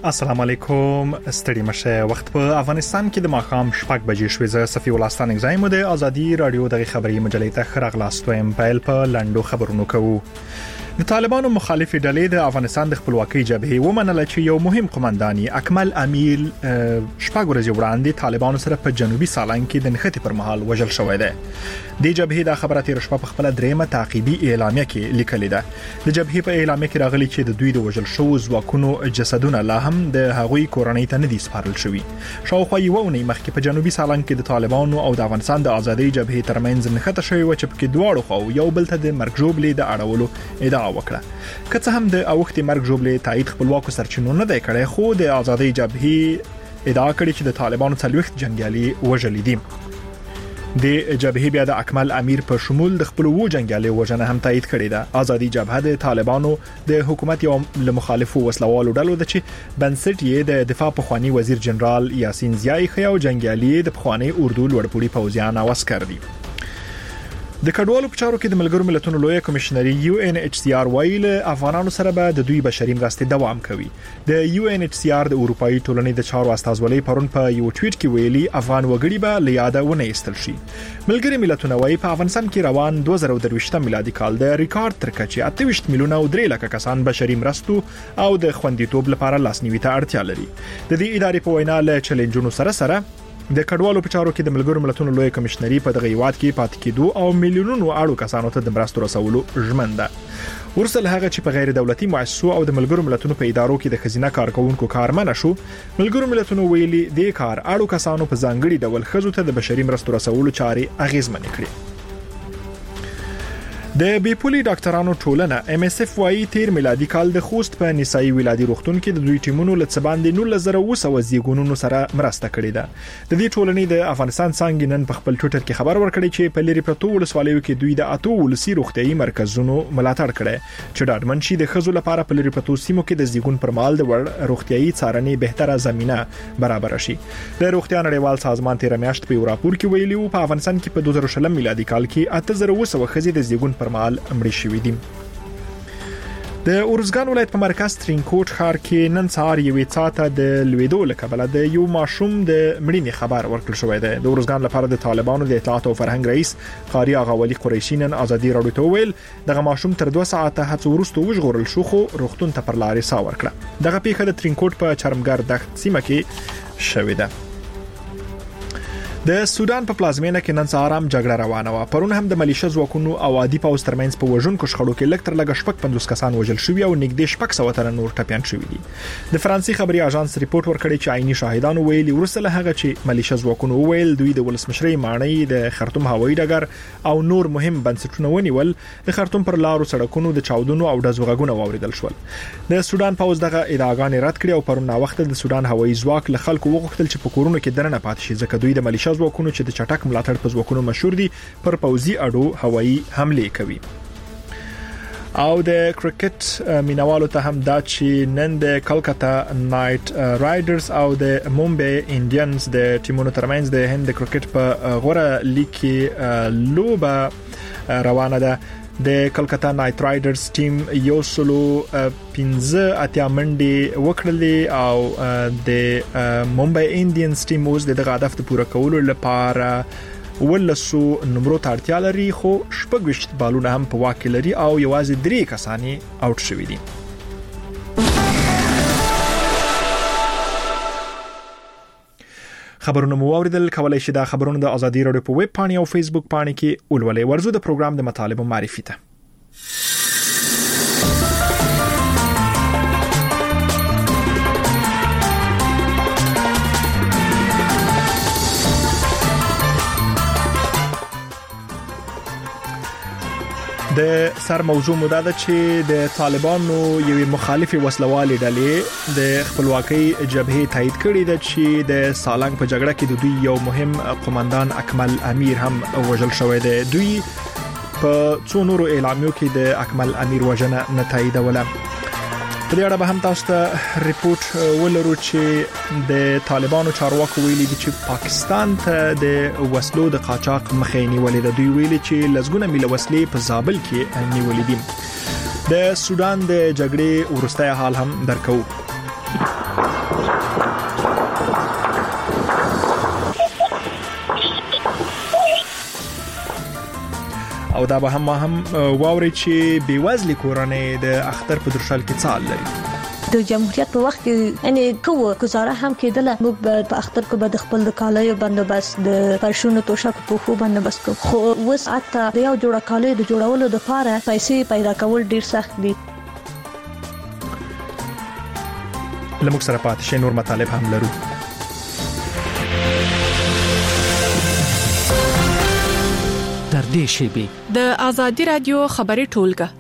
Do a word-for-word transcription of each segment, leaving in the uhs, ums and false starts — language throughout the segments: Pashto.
السلام علیکم. ستړي مشه وخت په افغانستان کې د ماښام شپږ بجې شوې. زه صفي ولستان اگزایم د ازادي رادیو د خبري مجلې ته خراغلاستویم. پایل په لندو خبرونو کوو. د طالبانو مخالفي ډلې د افغانستان د خپلواکۍ جبهې ومنله چې یو مهم قومندان اکمل امیر شپږ ورځې وړاندې طالبانو سره په جنوبي سالنګ کې د نښتې پر مهال وژل شوی دی. د جبهې د خبراتي رشوه په خپل دریمه تعقیبي اعلامیه کې لیکلې ده. د جبهې په اعلامیه کې راغلي چې د دوی د وژل شوو ځواکونو جسدونه لا هم د هغوی کورنۍ ته نه دي سپارل شوي. شاوخوا یو ونی مخکې په جنوبي سالنګ کې د طالبانو او د افغانستان د ازادۍ جبهې ترمنځ نښته شوی و چې په کې دواړو خو یو بل ته د مرګ ژوبلې د اړولو ادعا وکړه. که څه هم د اوختي مرګ ژوبلې تایید خپلواکو سرچینو نه دی کړی، خو د ازادۍ جبهې ادعا کړې چې د طالبانو څلوېښت جنگیالي وژلي دي. د جبهې بیا د اکمل امیر په شمول د خپل وو جنگیالي وژنه هم تایید کړې ده. ازادي جبهه د طالبانو د حکومت یو لمخالفو وسلوالو ډلو د چې بنسټ یې د دفاع پخوانی وزیر جنرال یاسین زیای خیا او جنگیالي د پخوانی اردو لوړپوړي پوځیان او عسكر دي. د کډوالو په چارو کې د ملګرو ملتونو لوی کمشنري یو ان ایچ سی آر ویل افغانانو سره به د دوی بشري مرستې دوام کوي. د یو ان ایچ سی آر د اروپאי ټولنې د چارو استازولۍ پرون په یو ټویټ کې ویلي افغان وګړي به لیاده ونه ایستل شي. ملګري ملتونه وايي په افغانستان کې روان دوه زره درویشت میلادي کال د ریکارډ تر کچې اته ویشت میلیونه او درې لک کسان بشري مرستو او د خوندیتوب لپاره لاسنیوي ته اړتیا لري. د دې ادارې په وینا له چیلنجونو سره سره د کډوالو په چارو کې د ملګرو ملتونو لوی کمشنري په دغه هیواد کې پاتې کېدو او میلیونونو اړو کسانو ته د مرستو رسولو ژمن ده. ورسره هغه چې په غیر دولتي مؤسسو او د ملګرو ملتونو په ادارو کې د خزینه کارکونکو کارمنه شو، ملګرو ملتونو ویلي د کار اړو کسانو په ځانګړي ډول خزو ته د بشري مرستو رسولو چارې اغیزمن کړي. د بیپولي ډاکټرانو ټولنه ام اس اف وايي تیر میلادي کال د خوست په نسایي ولادي روغتون کې د دوی ټیمونو له باندې نولس زره اوه سوه زیږونونو سره مرسته کړې ده. د دې ټولنې د افغانستان څنګه نن په خپل ټویټر کې خبر ورکړی چې په لری پرتو ولسوالیو کې دوی د اته ولسی روغتيایي مرکزونو ملاتړ کړي چې ډاډمن شي د خزو لپاره په لری پرتو سیمو کې د زیږون پر مهال د وړ روغتيایي څارنې بهتره زمينه برابر شي. د روغتیا نړیوال سازمان تیر میاشت په راپور کې ویلي و په افغانستان کې په دوه زره شل میلادي کال کې اته زره اوه سوه خزې د زیږون پر مهال مړي شوي دي. د اورزګان ولایت په مرکز ترینکوټ ښار کې نن سهار یوې څاته د لویدو له کبله د یو ماشوم د مړینې خبر ورکړل شوی دی. د اورزګان لپاره د طالبانو د اطلاعات او فرهنګ رئیس قاری آغا ولی قریشی نن ازادي رادیو ته ویل دغه ماشوم تر دوه ساعته هڅه وروسته وژغورل شو، خو روغتون ته پر لارې سا ورکړه. دغه پیښه د ترینکوټ په چرمګر دښت سیمه کې شوې ده. د سودان په پلازمینه کې نن سهار هم جګړه روانه و. پرون هم د ملیشه ځواکونو او عادي پوځ ترمنځ په وژونکو شخړو کې لکټر لګ شپږ پنځوس کسان وژل شوي او نږدې شپږ سوه تر نور ټپيان شوي دي. د فرانسې خبري اژانس ریپورت ورکړی چې عیني شاهدانو ویلي ورسره هغه چې ملیشه ځواکونو ویل دوی د ولسمشرۍ مانای د خرطوم هوایي ډګر او نور مهم بنسټونه ونیول. د خرطوم پر لارو سړکونو د چاودنو او ډزو غږونه واوریدل شول. د سودان پوځ دغه ادعاګانې رد کړې او پرون وخت د سودان هوایي ځواک له خلکو وغوښتل چې په کورونو کې درنه پاتې شي ځکه دوی د ملیشه ځواکونو چې د چټک ملاتړ په ځواکونو مشهور دي پر پوځي اډو هوایي حمله کوي. او د کرکټ مینوالو ته هم دا چې نن د کلکتا نایټ رایډرز او د مومبای انډینز د ټیمونو ترمنځ د هند د کرکټ په غوړه لیګ کې لوبه روانه ده. د کلکتا نایټ رایډرز ټیم یو سلو پنځه اتیا منډي وکړلې او د مومبای انډینز ټیم اوس دغه هدف ته پوره کولو لپاره ولسو نمبر ته اړتیا لري، خو شپږ وشت بالونه هم په واکه لري او یوازې درې کسانی اوټ شوي دي. خبرونه مو اوریدل. کولای شئ دا خبرونه د ازادي رادیو په ویب پاڼې او فیسبوک پاڼې کې ولولئ. ورزو د پروګرام د مطالبه معرفي ته. د سر موضوع مده ده چې د طالبانو یوې مخالفي وسلوالې ډلې د خپلواکۍ جبهې تایید کړې ده چې د سالنګ په جګړه کې د دوی یو مهم قومندان اکمل امیر هم وژل شوی دی. دوی په څو نورو اعلامیو کې د اکمل امیر وژنه نه تاییدوله. په دې اړه به هم تاسو ته ریپورت ولرو چې د طالبانو چارواکو ویلي دي چې پاکستان ته د وسلو د قاچاق مخه نیولې ده. دوی ویلي چې لزګونه میله وسلې په زابل کې نیولې دي. د سودان د جګړې ورستۍ حال هم درکو. او دا به هم هم واوري چې بیوزلي کورنۍ د اختر په درشل کې څال لري. د جمهوریت په وخت کې یعنی کوه گزاره هم کېدله موږ په اختر کې به خپل د کالیو بندوبست د فرشونو توشک په خو بندوبست کو خو وس اته د یو جوړه کالیو د جوړولو لپاره پیسې پیدا کول ډیر سخت دي. لموږ سره پاتې شي نور مطالب هم لرو. در دې شیبي د ازادي رادیو خبري ټولګه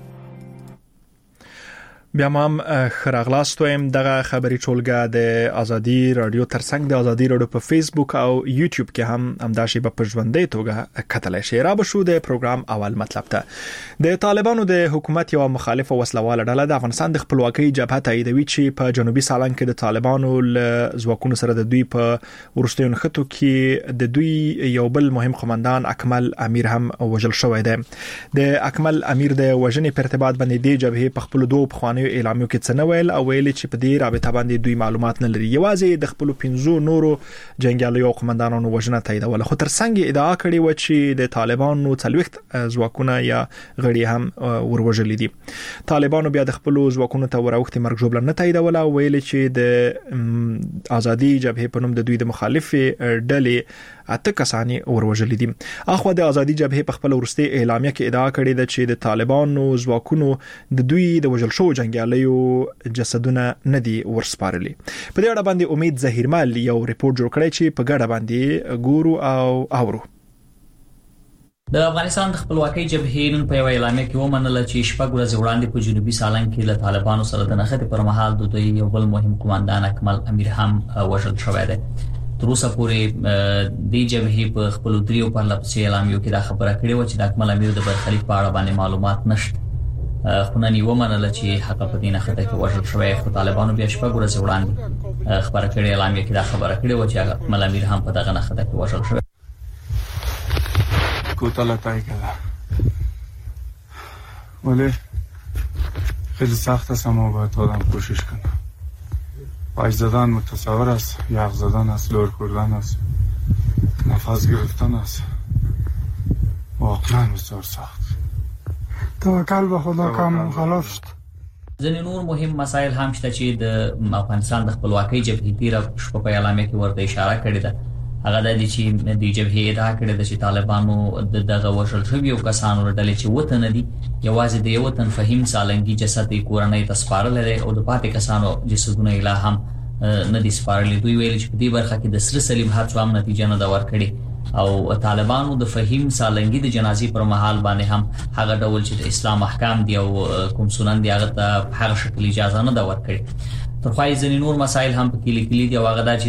بیا هم خراغلاست ويم دغه خبري ټولګه د ازادي رادیو ترڅنګ د ازادي رادیو په فیسبوک او یوټیوب کې هم همداشي په پښوندې توګه کتلای شي. را به شو د پروګرام اول مطلب ته د طالبانو د حکومت یو مخالف وسلواله ډله د افغانستان د خپلواکۍ جبهه تاییدوي چې په جنوبي سالنګ کې د طالبانو ل ځواکونو سره د دوی په ورستیون خطو کې د دوی یو بل مهم قومندان اکمل امیر هم وژل شوی دی. د اکمل امیر د وژنې په ارتباط باندې د جبهه په خپل دوه بخواني اعلامیو کې څه نه ویل او ویل چې په دې رابطه باندې دوی معلومات نه لري. یوازې د خپل پنځو نورو جنگیالیو قومندانانو وژنه تاییدول خو ترڅنګ ادعا کړې و چې د طالبانو څلويخت ځواکونه یا غړي هم وروژلي دي. طالبانو بیا د خپل ځواکونو ته وروختي مرګ جوړل نه تاییدول او ویل چې د ازادي جبهه په نوم د دوی د مخالف ډلې اته کسانی وروژلي دي. اخو د ازادي جبهه په خپل ورستي اعلامیه کې ادعا کړې ده چې د طالبانو ځواکونو د دوی د وژل شو جنگیالیو جسدونه نه دي ورسپارلي. په دې اړه باندې امید ظهیرمل یو ریپورت جوړ کړی چې په ګډه باندې ګورو او اورو. د افغانستان د خپلواکۍ جبهې نن په یو اعلامیه کې ومنله چې شپږ ورځې وړاندې په جنوبي سالنګ کې له طالبانو سره د نښتې پر مهال د دوی یو بل مهم قومندان اکمل امیر هم وژل شوی دی. تر اوسه پورې د جبهې په خپل دریو پر لپسې اعلامیو کې دا خبره کړې و چې د اکمل امیر د برخلیک په اړه باندې معلومات نشته. خو نن یې ومنله چې حق په دې نښته کې وژل شوی خو طالبانو بیا شپږ ورځې وړاندې خبره کړې اعلامیه کې دا خبره کړې و چې اکمل امیر هم په دغه نښته کې وژل شوی. کوتاه تای کړه ولی خیلی سخت است اما باید آدم کوشش کنه. پایش زدن متصور است، یخ زدن است، لور کردن است، نفس گرفتن است، واقعا بسیار سخت. توکل به خدا کام خلاف شد. ځینې نور مهم مسایل هم شته چې د افغانستان د خپلواکۍ جبهې تیره شپه په اعلامیه کې ورته اشاره کړې ده. هغه د دې چې د جبهې ادعا کړې ده چې طالبانو د دغه وژل شویو کسانو ډلې چې وته نه دي یوازې د یو تن فهیم سالنګي جسد یې کورنۍ ته سپارل لري او د پاتې کسانو جسدونه یې لا هم نه دي سپارلي. دوی ویل چې په دې برخه کې د سره صلیب هڅو هم نتیجه نه دا ورکړي او طالبانو د فهیم سالنګي د جنازې پر مهال باندې هم هغه ډول چې د اسلام احکام دی او کوم سنن دی هغه ته هغه شکل اجازه نه دا ورکړي. ترخوای ځینې نور مسایل هم پکې لیکلي دي او هغه دا چې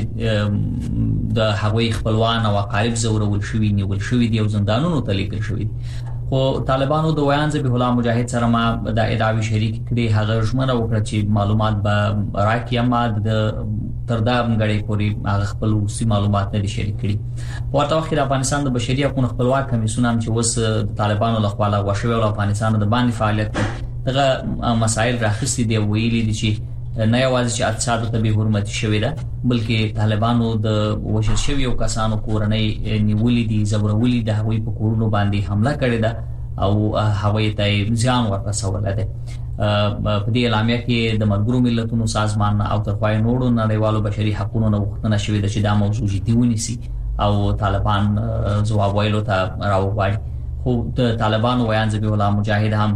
د هغوی خپلوان او اقارب زورول شوي نیول شوي دي او زندانونو ته لیکل شوي دي. خو طالبانو د ویان ذبیح الله مجاهد سره ما د ادعاوی شریک کړي هغه ژمنه وکړه چې معلومات به راکړي اما د تر دا غړي پورې هغه خپل وسی معلومات نه دي شریک کړي. ورته وخت د افغانستان د بشري حقوقو خپلواک کمیسیون هم چې وس د طالبانو لخوا لا غوښوي او افغانستان د باندې فعالیت دغه مسایل راخستې دی ویلي دي چې نه یوازې چې اقتصاد ته به حرمت شوی ده بلکې طالبانو د وشل شویو کسانو کورنۍ نیولې دي زورولې ده هغوی په کورونو باندې حمله کړې ده او هغوی ته ځان ورسول ده. په دې اعلامیه کې د ملګرو ملتونو سازمان او ترخوای نورو نړیوالو بشري حقوقو نه غوښتنه شوې ده چې دا موضوع جدي ونیسي او طالبان ځواب ویلو ته راوغواړي. خو د طالبانو ویان ذبیح الله مجاهد هم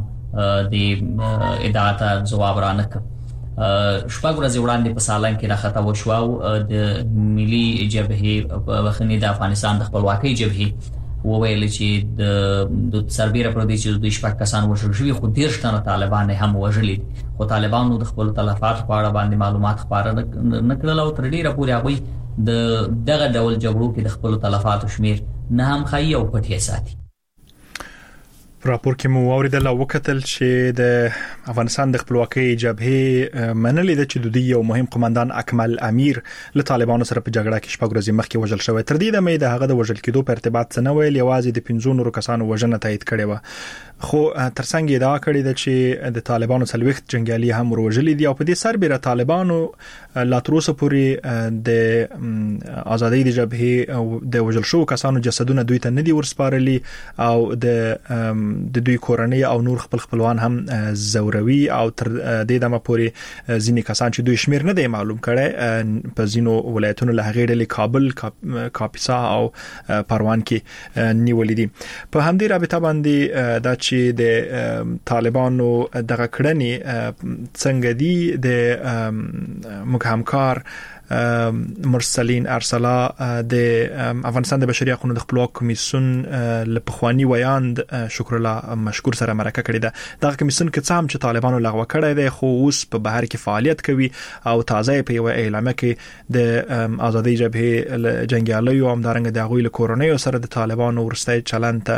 د ادعا ته ځواب را نه کړ. شپږ ورځې وړاندې په سالنګ کې راخته وشو او د ملي جبهې بخنی د افغانستان د خپلواکۍ جبهې وویل چې د سربېره پر دې چې د شپږ کسان وژل شوي خو دېرش تنه طالبان هم وژلي خو طالبانو د خپل تلفات په اړه باندې معلومات خپاره نه کړل او تر ډیره پورې هغوی د دغه ډول جګړو کې د خپل تلفاتو شمیر نه هم ښیي او پټ یې ساتي. راپور کې مو اوریدل او وکتل چې د افغانستان د خپلواکۍ جبهه منلې ده چې د دوی یو مهم قومندان اکمل امیر له طالبانو سره په جګړه کې شپږ ورځې مخکې وژل شوی. تر دې دمه د هغه د وژل کېدو په ارتباط څه نه ویل، یوازې د پنځو نورو کسانو وژنه تایید کړې و. خو ترڅنګ ادعا کړې ده چې د طالبانو څلويخت جنگیالي هم وروژلي دي او په دې سربېره طالبانو لا تر اوسه پورې د ازادۍ د جبهه او د وژل شوو کسانو جسدونه دوی ته نه دي ورسپارلي او د د دوی کورنۍ او نور خپل خپلوان هم زوروي او تر دې دمه پورې ځینې کسان چې دوی شمیر نه دی معلوم کړي په ځینو ولایتونو له هغې ډلې کابل، کاپیسا او پروان کې نیولې دي. په همدې رابطه باندې دا چې د طالبانو دغه کړنې څنګه دي د موږ همکار مرسلین ارسلا د افغانستان د بشري حقوقو د خپلواک کمیسیون لپخوانی ویاند شکر الله مشکور سره مرکه کړې ده. دغه کمیسیون کې څام چې طالبانو لغوه کړی دی خو اوس په بهر کې فعالیت کوي او تازه په یو اعلامیه کې د ازادۍ جبهه جنگیالیو هم دارنګ د غوی له کورونیو سره د طالبانو ورستۍ چلند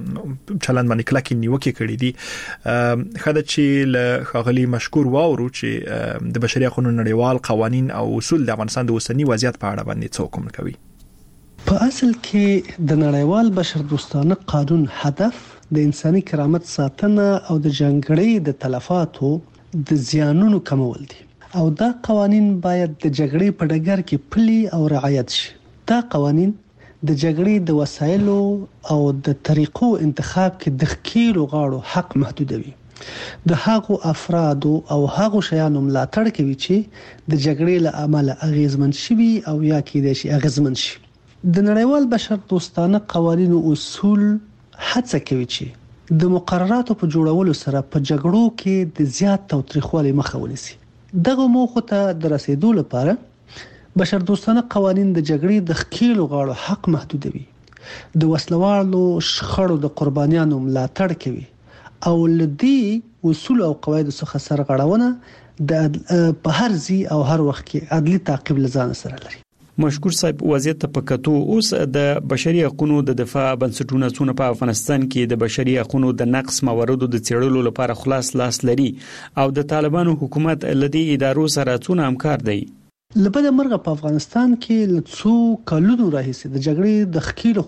چلند باندې کلکې نیوکه کړې دي. خدای چې له خاغلی مشکور واورو چې د بشري حقوقو نړیوال قوانین او اصول د افغانستان د اوسنی وضعیت په اړه باندې څه حکم کوي. په اصل کې د نړیوال بشر دوستانه قانون هدف د انساني کرامت ساتنه او د جنګړې د تلفاتو د زیانونو کمول دي او دا قوانین باید د جګړې په ډګر کې پلي او رعایت شي. دا قوانین د جګړې د وسایلو او د طریقو انتخاب کې د ښکیلو غاړو حق محدودوي. د هغو افرادو او هغو شیانو ملاتړ کوي چې د جګړې له امله اغیزمن شي او یا کېدای شي اغیزمن شي. د نړیوال بشر دوستانه قوانینو اصول هڅه کوي چې د مقرراتو په جوړولو سره په جګړو کې د زیات تاوتریخوالي مخه ونیسي. دغه موخو ته د رسیدو لپاره بشر دوستانه قوانین د جګړې د ښکیلو غاړو حق محدودوي، د وسلوالو شخړو د قربانیانو ملاتړ کوي او لدی اصول او قواعد څخه سرغړونه د په هر ځای او هر وخت کې عدلي تعقیب لزان سره لري. مشکور صاحب، وضعیت ته پکتو اوس د بشري حقوقو د دفاع بنسټونه څونه په افغانستان کې د بشري حقوقو د نقص مواردو د څېړلو لپاره خلاص لاس لري او د طالبانو حکومت لدی ادارو سره څونه همکار دی. لبد مرغه په افغانستان کې لڅو کلونو راهیسې د جګړې د خکیل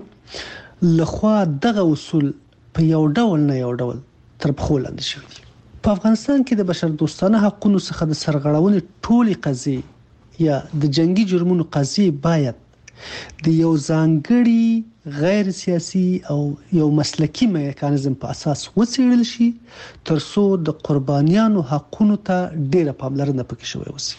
خواو لخوا دغه اصول په یو ډول نه یو ډول تر پخو لاندې شوی دي. په افغانستان کې د بشر دوستانه حقوقو څخه د سرغړونې ټولي قضیې یا د جنگي جرمونو قضیې باید د یو ځانګړي غیر سیاسي او یو مسلکی میکانیزم په اساس وڅېړل شي ترڅو د قربانیانو حقوقو ته ډیره پاملرنه پکې شوی وسی.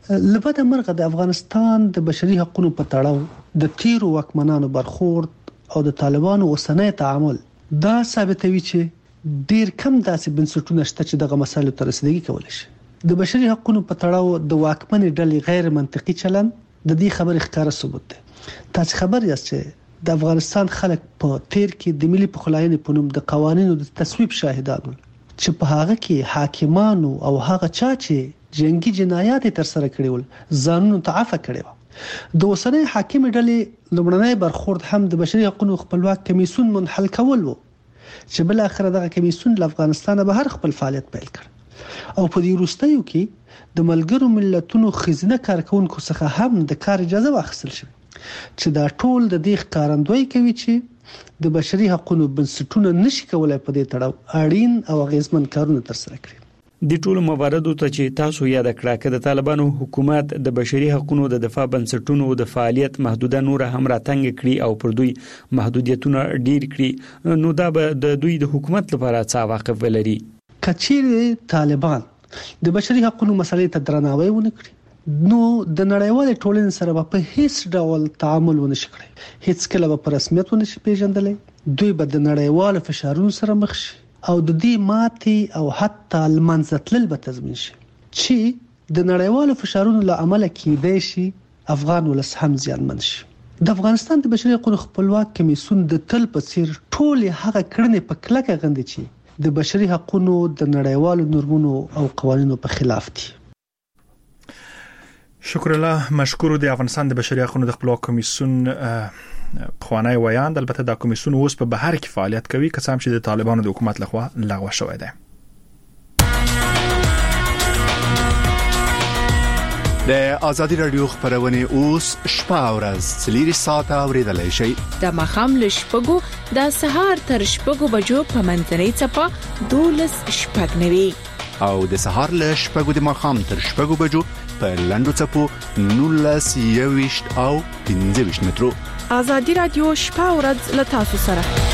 لبد مرغه د افغانستان د بشري حقوقو په تړاو د تیرو واکمنانو برخورد او د طالبانو اوسنۍ تعامل دا ثابتوي چې ډیر کم داسې بنسټونه شته چې دغه مسایلو ته رسیدګي کولای شي. د بشري حقوقو په تړاو د واکمنې ډلې غیر منطقي چلند د دې خبرې ښکاره ثبوت دی. تاسو خبر یاست چې د افغانستان خلک په تیر کې د ملي پخلاینې په نوم د قوانینو د تصویب شاهدان چې په هغه کې حاکمانو او هغه چا چې جنگي جنایات تر سره کړي ول ځانونو ته عفو کړي و. د اوسنۍ حاکم ډلې لومړنی برخورد هم د بشري حقوقو خپلواک کمیسیون منحل کول وو چې بل اخر دغه کمیسیون له افغانستان به هر خپل فعالیت پیل کړ او په دې وروستیو کې د ملګرو ملتونو خزینه کارکونکو څخه هم د کار اجازه واخیستل شوه چې دا ټول د دې ښکارندوی کوي چې د بشري حقوقو بنسټونه نشي کولای په دې تړاو اړین او اغیزمن کارونه ترسره کړي. د ټولو مواردو ته چې تاسو یاد کړه چې د طالبانو حکومت د بشري حقوقو د دفاع بنسټونو د فعالیت محدوده نور هم راتنګ کړي او پر دوی محدودیتونه ډیر کړي نو دا به د دوی د حکومت لپاره څه واقف ولري. کچیر طالبان د بشري حقوقو مسلې ته درناوی ونه کړي نو د نړیوال ټولنې سره په هیڅ ډول تعامل ونه شي کړی، هیڅ کله به په رسمیت ونه شي پیژندلې. دوی به د نړیوال فشارونو سره مخ شي او د دې ماتې او حتی المنځتلل به تضمین شي چې د نړیوالو فشارونو له امله کېدای شي افغان ولس هم زیانمن شي. د افغانستان د بشري حقوقو خپلواک کمیسیون د تل په څیر ټولې هغه کړنې په کلکه غندي چې د بشري حقوقو د نړیوالو نورمونو او قوانینو په خلاف دي. شکر الله مشکور د افغانستان د بشري حقوقو د خپلواک کمیسیون خوانای ویاند البته د کمیسیون اوس په بهر کې فعالیت کوي که څه هم چې د طالبانو د حکومت لخوا لغوه شوی دی. د ازادي رادیو خبرونه اوس شپه او ورځ څلور ساعته اوریدلای شئ. د مخام له شپږو د سهار تر شپږو بجو په منځنۍ چپه دولس شپږ نوي او د سهار له شپږو د مخام تر شپږو بجو په لندو چپو نولس یويشت او پنځه ویشت مترو. ازادي رادیو شپه او ورځ له تاسو سره.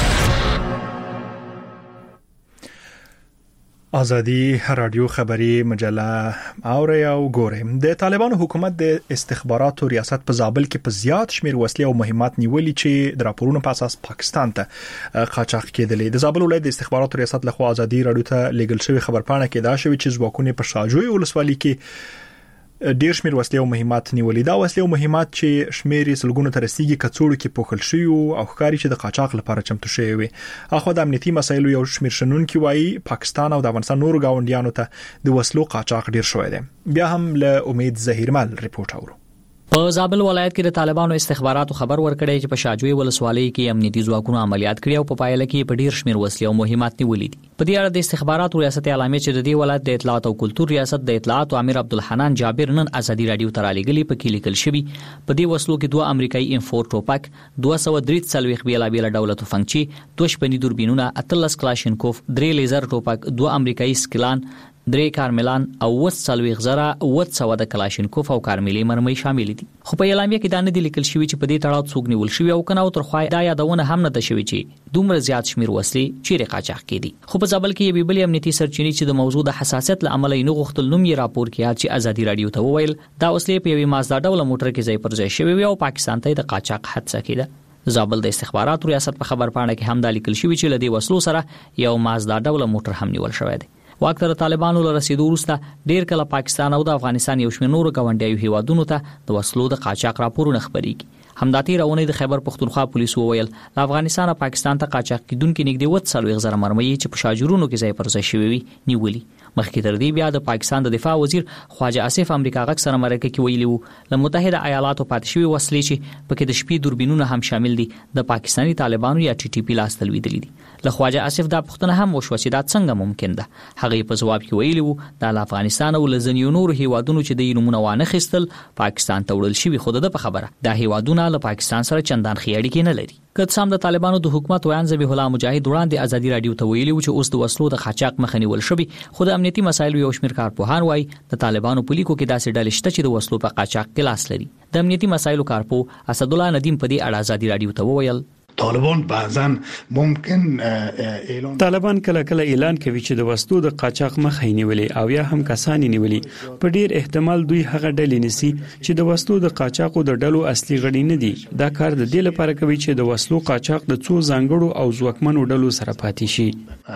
ازادي رادیو خبری مجله اوري او ګوري. د طالبانو حکومت د استخباراتو ریاست په زابل کې په زیات شمیر وسلې او مهمات نیولې چې د راپورونو په اساس پاکستان ته قاچاق کېدلې. د زابل ولایت د استخباراتو ریاست لخوا ازادي رادیو ته لیږل شوی خبرپاڼه کې دا شوی چې ځواکونه په شاجوی ولسوالۍ کې ډیر شمیر وسلې او مهمات نیولې. دا وسلې او مهمات چې شمیر سلګونو تر رسیدي کڅوړو کې پوښل شوی او ښکاری چې د قاچاق لپاره چمتو شوی وي. اخو د امنیتي مسایلو یو شمیر شنونکي وایي پاکستان او د افغانستان نورو گاونډیانو ته د وسلو قاچاق ډیر شوی دی. بیا هم له امید زهیرمل ریپورت اورو. په زابل ولایت کې د طالبانو استخباراتو خبر ورکړی چې په شاجوی ولسوالۍ کې امنیتي ځواکونو عملیات کړي او په پایله کې په ډیر شمیر وسلې او مهمات نیولې دي. په دې اړه د استخباراتو ریاست اعلامیه چې د دې ولایت د اطلاعات او کلتور ریاست د اطلاعات امیر عبدالحنان جابر نن ازادي رادیو ته رالیږلي په کې لیکل شوی په دې وسلو کې دوه امریکایي انفور ټوپک دوه سوه درې څلوېښت بیلابیل ډوله تفنګچې دوه شپنی دوربینونه اتلس کلاشینکوف درې لیزر ټوپک دوه امریکایي سکلان درې کارملان او وس څلوېښت زره وت سوه د کلاشینکوف او کارملي مرمۍ شامل دي. خو په اعلامیه کې دا نه دی لیکل شوی چې په دې تړاو څوک نیول شوی او کنه او ترخوای دا یادونه هم نه ده شوی چې دومره زیات شمیر وسلې چیرې قاچاق کېدي. خو په زابل کې یو بل امنیتي سرچینې چې د موضوع د حساسیت له امله یې نه غوښتل نوم یې راپور کړی چې ازادي رادیو ته وویل دا وسلې په یوې مازدا ډوله موټر کې ځای پر ځای شوی وي او پاکستان ته د قاچاق حادثه کېده. زابل د استخباراتو ریاست په خبرپاڼه کې هم دا لیکل شوی چې لدی وسلو سره یو مازدا ډوله موټر هم نیول شوی دی. واکتر طالبانو له رسیدو وروسته ډیر کله پاکستان او د افغانستان یو شمېر نورو ګاونډیو هیوادونو ته د وسلو د قاچاق راپورونه خبريږي. همدا تیر اونۍ د خیبر پختونخوا پولیسو وویل له افغانستان او پاکستان ته قاچاق کیدونکو نږدې وت څلوېښت زره مرمۍ چې په شاجورونو کې ځای پر ځای شوی وي نیولي. مخکې تر دې بیا د پاکستان د دفاع وزیر خواجه آصف امریکا غږ سره مرکه کې ویلي وو له متحده ایالاتو پاتې شوی وسلې چې پکې د شپې دوربینونه هم شامل دي د پاکستاني طالبانو یا ټي ټي پی لاس تلویدلې دي. له خواجه آصف دا پوښتنه هم وشوه چې دا څنګه ممکن ده. هغه په جواب کې ویلي وو د افغانستان او لزنیو نور هیوادونو چې د نمونه وانه خستل پاکستان ته وړل شوی خود د په خبره دا هیوادونه له پاکستان سره چندان خیاړي کې نه لري. که څه هم د طالبانو د حکومت ویان ذبیح الله مجاهد وړاندې ازادي رادیو ته ویلي و چې اوس د وسلو د قاچاق مخه نیول شوی خو د امنیتي مسایلو یو شمېر کارپوهان وایي د طالبانو په لیکو کې داسې ډلې شته چې د وسلو په قاچاق کې لاس لري. د امنیتي مسایلو کارپو اسدالله ندیم په دې اړه ازادي رادیو ته وویل طالبان بعضا ممکن اعلان طالبان کله کله اعلان کوي چې د وسلو د قاچاق مخه نیولې او یا هم کسان نیولې. په ډیر احتمال دوی هغه ډلې نسی چې د وسلو د قاچاقو د ډلو اصلي غړي نه دي. دا کار د دې لپاره کوي چې د وسلو قاچاق د څو ځانګړو او ځواکمنو ډلو سره پاتې شي.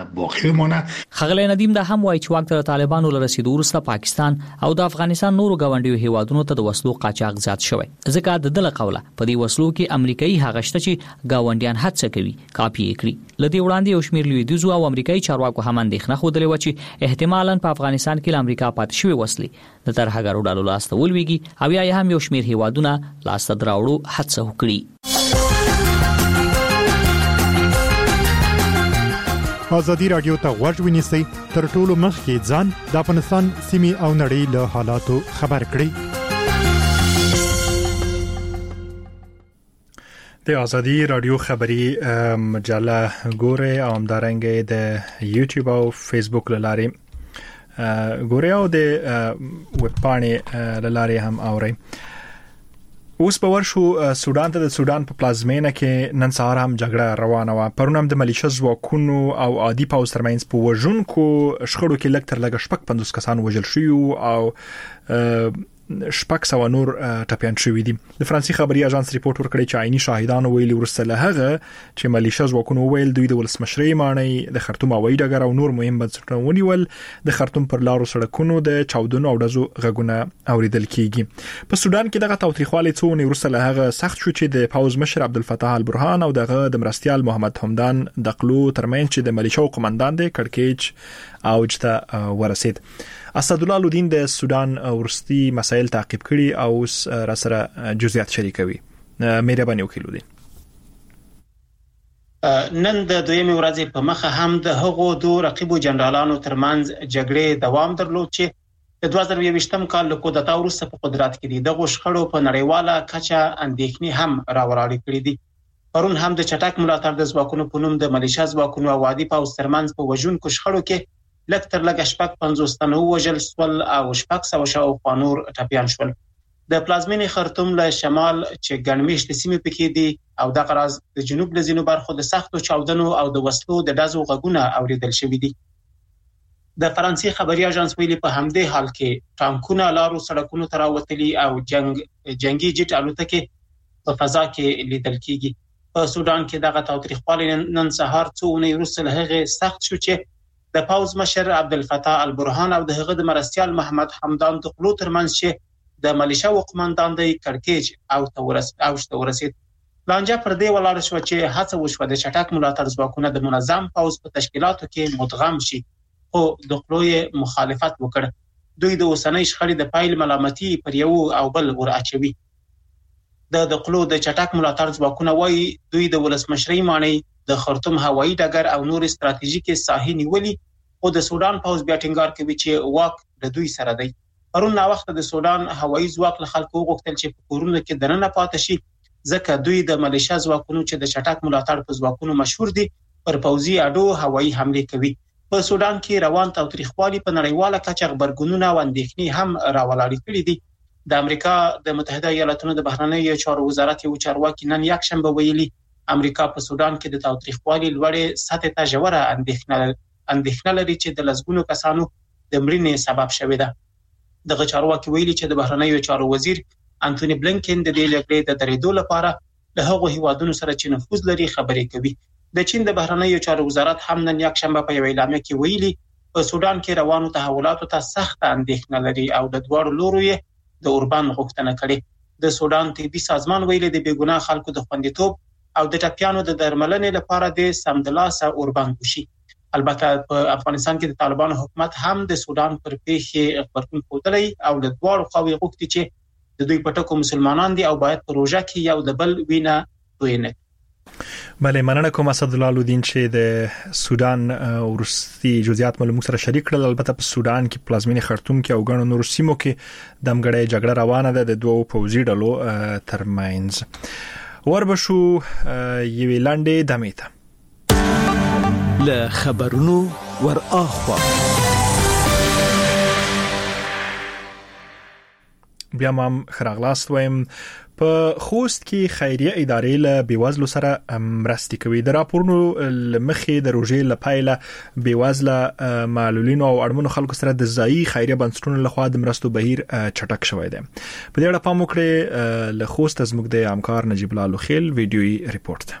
خغلی ندیم دا هم وایي چې وخت د طالبانو له رسیدو وروسته پاکستان او د افغانستان نورو ګاونډیو هیوادونو ته د وسلو قاچاق زیات شوی. ځکه د دله قوله په دې وسلو کې امریکایي هغه شته چې ګاونډیان هڅه کوي کاپی کړي. لدی وړاندې یو شمېر لویدیځو او امریکایي چارواکو هم اندېښنه خوده و چې احتمالاً په افغانستان کې امریکا پاتې شوی وسلې د ترهګرو ډلو لاس ته ولويږي او یا هم یو شمېر هیوادونه لاس ته دراوړو هڅه وکړي. ازادي رادیو ته غوږ ونیسئ تر ټولو مخکې ځان د افغانستان سیمې او نړۍ له حالاتو خبر کړئ. د ازادي رادیو خبری مجله ګوري او همدارنګه د یوټیوب او فیسبوک لارې ګوري او د ویب پاڼې لارې هم اوري. اوس په ورشو سودان ته د سودان په پلازمینه کې نن سهار هم جګړه روانه و. پرون هم د ملیشیا ځواکونو او عادي پوځ ترمنځ په وژونکو شخړو کې لږ تر لږه شپږ پنځوس کسان وژل شوي او شپږ سوه نور ټپیان شوي دي. د فرانسې خبري اژانس ریپورت ورکړی چې عیني شاهدانو ویلي ورسته له هغه چې ملیشیا ځواکونو ویل دوی د ولسمشرۍ ماڼۍ د خرطوم هوایي ډګر او نور مهم بنسټونه ونیول. د خرطوم پر لارو سړکونو د چاودنو او ډزو غږونه اوریدل کیږي. په سودان کې دغه تاوتریخوالی څو ونې وروسته له هغه سخت شو چې د پوځ مشر عبدالفتاح البرهان او دغه د مرستیال محمد حمدان دقلو ترمنځ چې د ملیشیا قومندان دی کړکېچ اوج ته ورسید. اسدالله لودین د سودان ورستي مسایل تعقیب کړي او را سره جزئیات شریکوي. مهرباني وکیل دي. نن د دویمه ورځې په مخه هم د هغو دوه رقیبو جنرالانو ترمنځ جګړې دوام درلود چې د دوه زره یوویشتم کال له کودتا وروسته په قدرت کې دي. د غوښخړو په نړیواله کچه اندېښنې هم راوړاندې کړې دي. پرون هم د چټک ملاتړ د ځواکونو په نوم د ملیشیا ځواکونو او عادي پوځ ترمنځ په وژونکو شخړو کې لږ تر لږه شپږ پنځوس تنه وژل شول او شپږ سوه شاوخوا نور ټپیان شول. د پلازمینې خرطوم له شمال چې ګڼمېشتې سیمې پکې دي او د غراز د جنوب له ځینو برخو د سختو چاودنو او د وسلو د ډزو غږونه اوریدل شوي دي. د فرانسې خبري اژانس ویلي په همدې حال کې ټانکونه لارو سړکونو ته راوتلي او جنگ جنگي جټ الوتکې په فضا کې لیدل کیږي. په سودان کې دغه تاوتریخوالی نن سهار څو اونۍ وروسته له هغې سخت شو چې د پوځ مشر عبدالفتاح البرهان او د هغه د مرستیال محمد حمدان دقلو ترمنځ چې د ملیشیا قوماندان دی کړکېچ او تورس او ورسید. لانجه پر دې ولاړ شو چې هڅه وشوه د چټک ملاتړ ځواکونه د منظم پوځ په تشکیلاتو کې مدغم شي، خو دقلو یې مخالفت وکړ. دوی د اوسنۍ شخړې د پایل ملامتي پر یو او بل ور اچوي. د دقلو د چټک ملاتړ ځواکونه وایي دوی د ولسمشرۍ مانۍ د خرطوم هوایي ډګر او نور ستراتیژیکي ساحې نیولي، خو د سودان پوځ بیا ټینګار کوي چې واک د دوی سره دی. پرون نا وخت د سودان هوایي ځواک له خلکو وغوښتل چې په کورونو کې دننه پاتې شي، ځکه دوی د ملیشیا ځواکونو چې د چټک ملاتړ په ځواکونو مشهور دي پر پوځي اډو هوایي حمله کوي. په سودان کې روان تاوتریخوالي په نړیواله کچه خبرګونونه او اندېښنې هم راولاړې کړې دي. د امریکا د متحده ایالاتونو د بهرنیو چارو وزارت یو چارواکي نن یکشنبه ویلي امریکا په سودان کې د تاوتریخوالي لوړې سطح ته ژوره اندېښنه اندېښنه لري چې د لسګونو کسانو د مړینې سبب شوې ده. دغه چارواکي ویلي چې د بهرنیو چارو وزیر انټونی بلنکن د دې لګړې د درېدو لپاره له هغو هیوادونو سره چې نفوذ لري خبرې کوي. د چین د بهرنیو چارو وزارت هم نن یکشنبه په یو اعلامیه کې ویلي په سودان کې روانو تحولاتو ته سخت اندېښنه لري او د دوړو لورو یې د اوربان غوښتنه کړې. د سودان طبي سازمان ویلي د بیګناه خلکو د خوندیتوب او د ټپیانو د درملنې لپاره د سمدلاسه اوربان کوشي. البته په افغانستان کې د طالبانو حکومت هم د سودان پر پیښې خبرتون خوتلی او له دواړو خواوې غوښتي چې د دوی پټکو مسلمانان دي او باید پروژه کې یو د بل وینه توی نه. بله، مننه کوم اسدالله الدین چې د سودان ورستي جزئیات مو سره شریک کړل. البته په سودان کې پلازمینې خرطوم کې او ګڼو نورو سیمو کې د همګړې جګړه روانه ده د دوه پوځي ډلو ترمنځ. وربشو یوې لاندې دمیته له خبرونو ور اخوا بیا مام خراغلاست وایم. په خوست کې خیریه ادارې له بیوزلو سره مرستې کوي. د راپورونو لمخې د روژې لپاره بیوزله معلولینو او اړمنو خلکو سره د ځایي خیریه بنسټونو لخوا د مرستو بهیر چټک شوی دی. په دې اړه پام وکړئ. له خوست زموږ د همکار نجیب الله لوخیل ویډیويي ریپورت.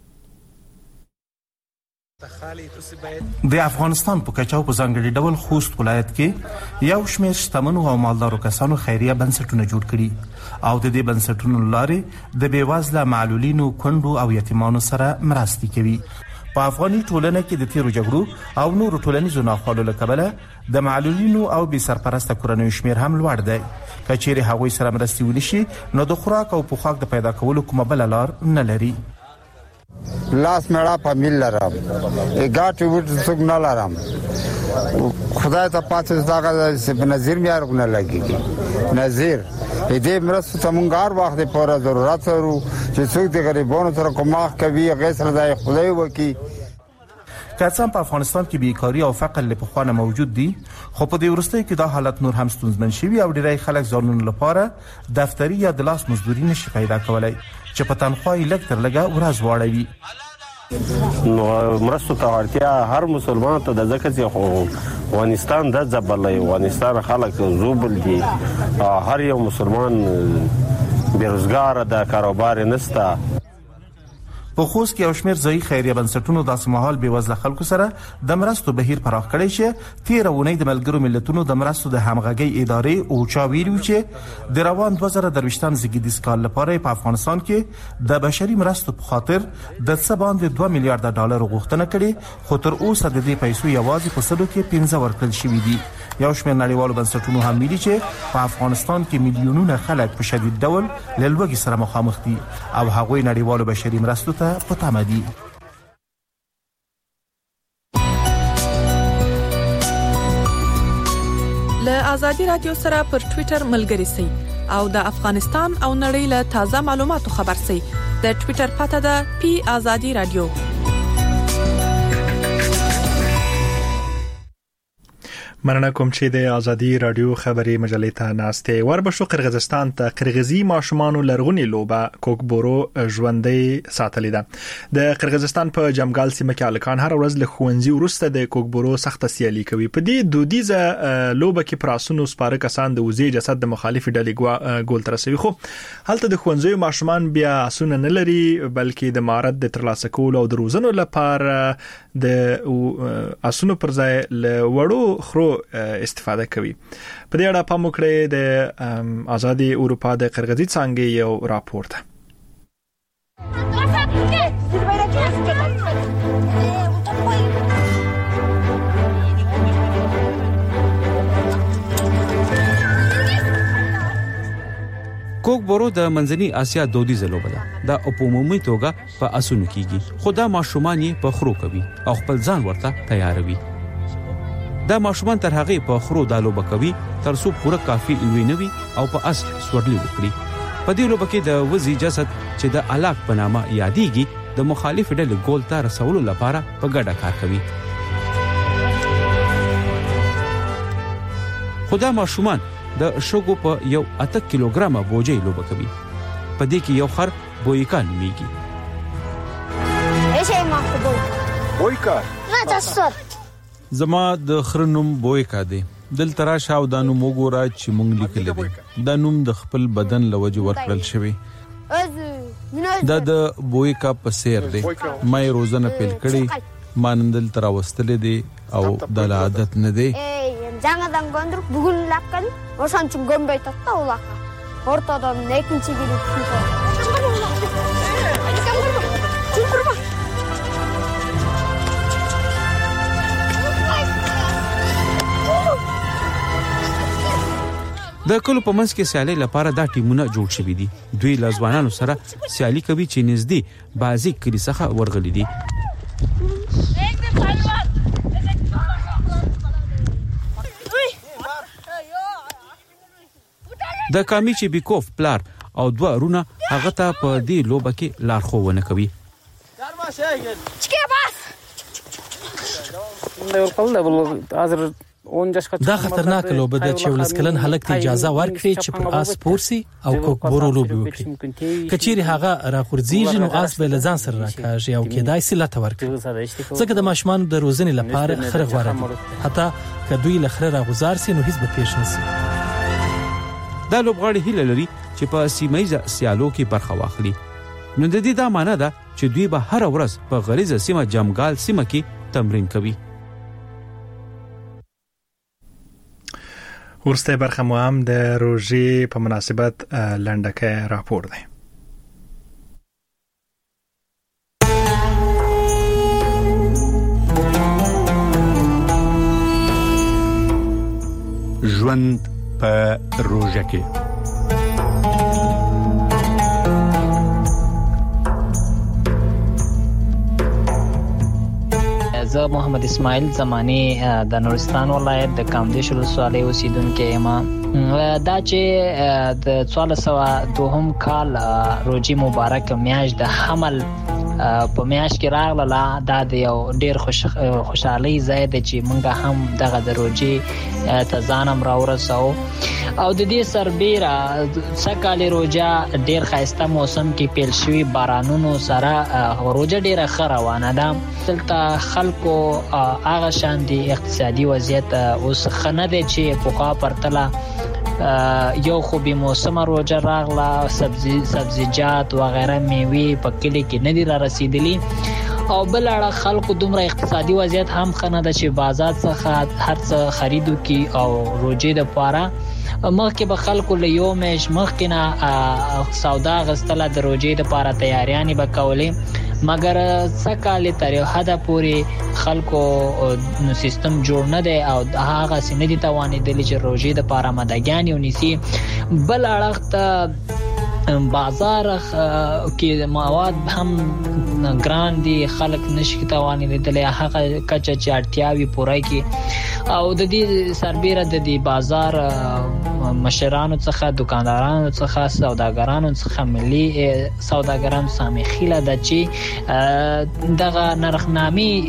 د افغانستان په کچاو په ځانګړي ډول خوست ولایت کې یو شمېر شتمنو او مالدارو کسانو خیریه بنسټونه جوړ کړي او د دې بنسټونو لارې د بیوزله معلولینو، کونډو او یتیمانو سره مرستې کوي. په افغاني ټولنه کې د تیرو جګړو او نورو ټولنیزو ناخوالو له کبله د معلولینو او بې سرپرسته کورنیو شمېر هم لوړ دی. که چیرې هغوی سره مرستې ونشي نو د خوراک او پوښاک د پیدا کولو کومه بله لار نه لري. لاس میړه فامیل لرم، ګاټي وټ څوک نه لرم. خدای ته پاتې داغه په نظر مې ارغونه لګيږي. نظر دې مرستو ته مونږ هر وخت په ضرورت ورو چې څوک د غریبانو سره کومک کوي، غیر دای خدای وکي. که څنګه په افغانستان کې بیکاری او فقر له پخوانه موجود دي، خو په دې وروستیو کې دا حالت نور هم ستونزمن شوی او ډیری خلک ځانونو لپاره دفتري یا د لاس مزدوري نشي پیدا کولای چې په تنخواه یې لږ تر لږه ورځ واړوي. نو مرستو ته اړتیا هر مسلمان ته د ځکه چې خو افغانستان د ځبلې افغانستان خلک زوبل دي، هر یو مسلمان بیروزګار د کاروبار نسته. په خوست کې او شمیر ځای خیریه بنسټونو داسې مهال بیوزله خلکو سره د مرستو بهیر پراخ کړی چې تیر ونې د ملګرو ملتونو د مرستو د همغږي ادارې او چا ویلو چې د روان دوه زره درویشتم زیږدیز کال لپاره په افغانستان کې د بشري مرستو په خاطر د څه باندې دوه میلیارډ ډالر غوښتنه کړې، خو تر اوسه د دې پیسو یوازې په سلو کې پنځه ورکړل شوې دي. یو شمېر نړیوالو بنسټونو هم ویلي چې په افغانستان کې میلیونونه خلک په شدید ډول له لوږې سره مخامخ دي او هغوی نړیوالو بشري مرستو ته په تمه دي. له آزادي رادیو سره پر ټوئیټر ملګري سئ او د افغانستان او نړۍ له تازه معلوماتو خبر سئ. د ټوئیټر پته ده پی آزادي رادیو. مننه کوم چې د ازادي رادیو خبري مجلې ته ناشته وربشو قرغیزستان ته قرغیزي ماشومان لرغونی لوبه کوکبورو ژوندۍ ساتلې ده. د قرغیزستان په جمګال سیمه کې الکان هر ورځ له خوندزي ورسته د کوکبورو سخت سیالي کوي. په دې دودیزه لوبه کې پراسونو سپاره کسان د وزې جسد د مخالف ډلې ګول ترسوي، خو هلته د خوندزي ماشومان بیا اسونه نه لري بلکې د مهارت د ترلاسه کولو او د روزنو لپاره د اسونو پر ځای له وړو خرو استفاده کوي. په دې اړه په موکړه د آزادي اروپا د قرغیزي څنګه یو راپور ده. کوکبورو د منځني اسیا دودیزه لوبه ده. دا په عمومي توګه په اسونو کیږي، خو دا ماشومان یې په خرو کوي او خپل ځان ورته تیاروي. دا ماشومان تر هغه په خرو د لوبه کوي تر څو پوره کافي لوی نه وي او په اس سورلي وکړي. په دې لوبه کې د وزي جسد چې د الاک په نامه یادېږي د مخالف ډلې ګول ته رسولو لپاره په ګډه کار کوي. خو دا ماشومان د شګو په یو اته کیلوګرامه بوجي لوبه کوي. په دې کې یو خر بویکا نومیږي. ايش ما خبو بویکا نه تاسو زما د خرنوم بویکا دی. دل تراشه او د نوم وګوره چې مونږ لیکل دي. دا نوم د خپل بدن لوجه ورکړل شوی. دا د بویکا په سیر دی. مې روزنه پیل کړي مانندل ترا وستل دي او د عادت نه دی. жаңадан көндіріп бүгін лаққан ошан үшін көнбей татта ол ақа ортадан екінші келіп د کلو په منځ کې سیالي لپاره دا ټیمونه جوړ شوي دي. دوی له ځوانانو سره سیالي کوي چې نږدې بازي کلی څخه ورغلي دي. د کامیچي بیکوف پلار او دوه رونه هغه ته په دې لوبه کې لارښوونه کوي. دا خطرناک لوبه ده چې ولسکلن هلک ته اجازه ورکړي چې پر آس پورسي او کوکبورو لوبي وکړي. کچيري هغه راخورځيږي نو آس به لزان سره راکاږي او کېدای سي لته ورکړي. ځکه د ماشومان د روزنې لپاره خره غوړه دي. حتی که دوی لخره راغوزار سي نو هیڅ به پیښ نشي. دا لوبغاړي هیله لري چې په سیمایي سیالو کې برخه واخلي. نو د دې دا معنی ده چې دوی به هر ورځ په غریزه سیمه جمګال سیمه کې تمرین کوي. ورسته برخه مو هم د روزي په مناسبت لنډکه راپور دی. ژوند په روزه کې زه محمد اسماعیل زمانی د نورستان ولایت د کامدیش ولسوالۍ اوسیدونکی یم. دا چې د څوارلس سوه دوهم کال روزي مبارک میاشت د حمل په میاشت کې راغله. دا د یو ډیر خوش خوشحالي ځای دی چې موږ هم دغه د روزي ته ځانم راورسو او د دې سربیره سکهاله روزه ډیر ښایسته موسم کې پیل شوی بارانونو سره روزه ډیره ښه روانه ده. دلته خلکو هغه شان دي اقتصادي وضعیت اوس ښه نه دی چې پخوا پرتله یو خو به موسمه روزه راغله، سبزی سبزیجات و غیره میوه په کلی کې نه دي را رسیدلی او بل اړه خلکو دومره اقتصادي وضعیت هم ښه نه ده چې بازار څخه هر څه خریدو کی او روزه د پاره مخکې به خلکو له یو میش مخکې نه سودا غستله د روزې د پاره تیاریانې به کولې. مګر څکاله تر یو حد پورې خلکو نو سیستم جوړ نه دی او هغه سندې توانېدل چې روزي د پاره مدګان یو نسی بل اړخ ته بازار کې مواد هم ګران دي خلک نشي توانېدل هغه کچه چې اړتیاوي پوره کی او د دې سربېره د دې بازار مشرانو څخه دکاندارانو څخه سوداګرانو څخه ملي سوداګرانو سامي خيله د چې دغه نرخنامي